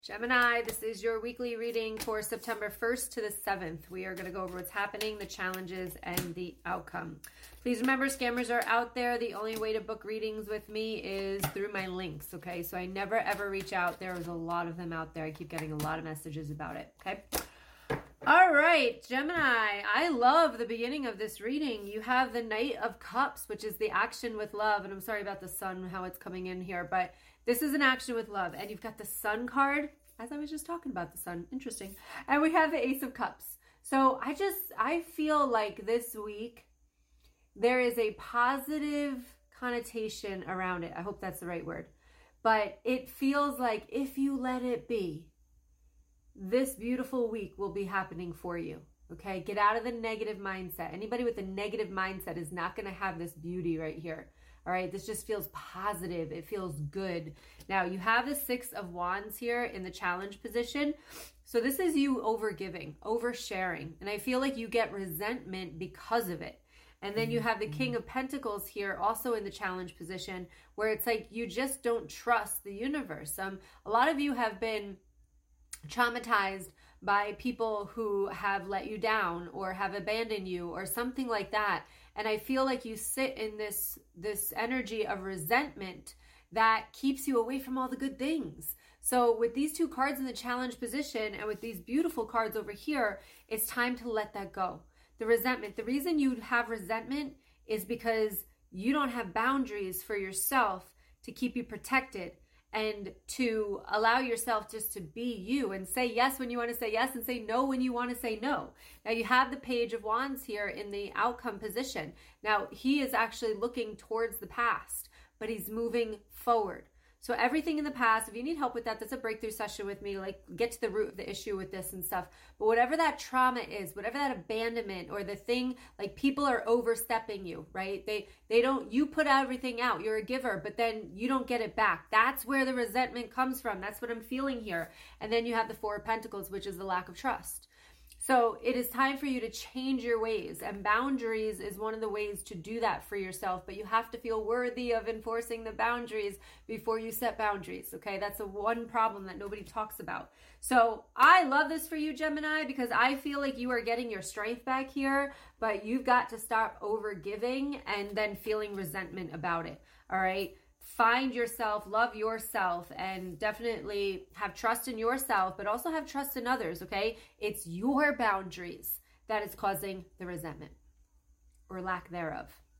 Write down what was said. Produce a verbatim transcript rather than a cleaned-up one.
Gemini, this is your weekly reading for September first to the seventh. We are going to go over what's happening, the challenges, and the outcome. Please remember, scammers are out there. The only way to book readings with me is through my links, okay? So I never, ever reach out. There is a lot of them out there. I keep getting a lot of messages about it, okay? All right, Gemini, I love the beginning of this reading. You have the Knight of Cups, which is the action with love. And I'm sorry about the sun, how it's coming in here, but this is an action with love. And you've got the Sun card, as I was just talking about the sun. Interesting. And we have the Ace of Cups. So I just, I feel like this week there is a positive connotation around it. I hope that's the right word. But it feels like if you let it be, this beautiful week will be happening for you. Okay, get out of the negative mindset. Anybody with a negative mindset is not going to have this beauty right here. All right, this just feels positive. It feels good. Now, you have the Six of Wands here in the challenge position. So this is you overgiving, oversharing. And I feel like you get resentment because of it. And then you have the King of Pentacles here also in the challenge position, where it's like you just don't trust the universe. Um, a lot of you have been traumatized by people who have let you down or have abandoned you or something like that. And I feel like you sit in this this energy of resentment that keeps you away from all the good things. So with these two cards in the challenge position and with these beautiful cards over here, it's time to let that go. The resentment, the reason you have resentment is because you don't have boundaries for yourself to keep you protected and to allow yourself just to be you and say yes when you want to say yes and say no when you want to say no. Now you have the Page of Wands here in the outcome position. Now he is actually looking towards the past, but he's moving forward. So everything in the past, if you need help with that, that's a breakthrough session with me, like get to the root of the issue with this and stuff. But whatever that trauma is, whatever that abandonment or the thing, like people are overstepping you, right? They they don't, you put everything out, you're a giver, but then you don't get it back. That's where the resentment comes from. That's what I'm feeling here. And then you have the Four of Pentacles, which is the lack of trust. So it is time for you to change your ways, and boundaries is one of the ways to do that for yourself, but you have to feel worthy of enforcing the boundaries before you set boundaries, okay? That's the one problem that nobody talks about. So I love this for you, Gemini, because I feel like you are getting your strength back here, but you've got to stop over giving and then feeling resentment about it, all right? Find yourself, love yourself, and definitely have trust in yourself, but also have trust in others, okay? It's your boundaries that is causing the resentment or lack thereof.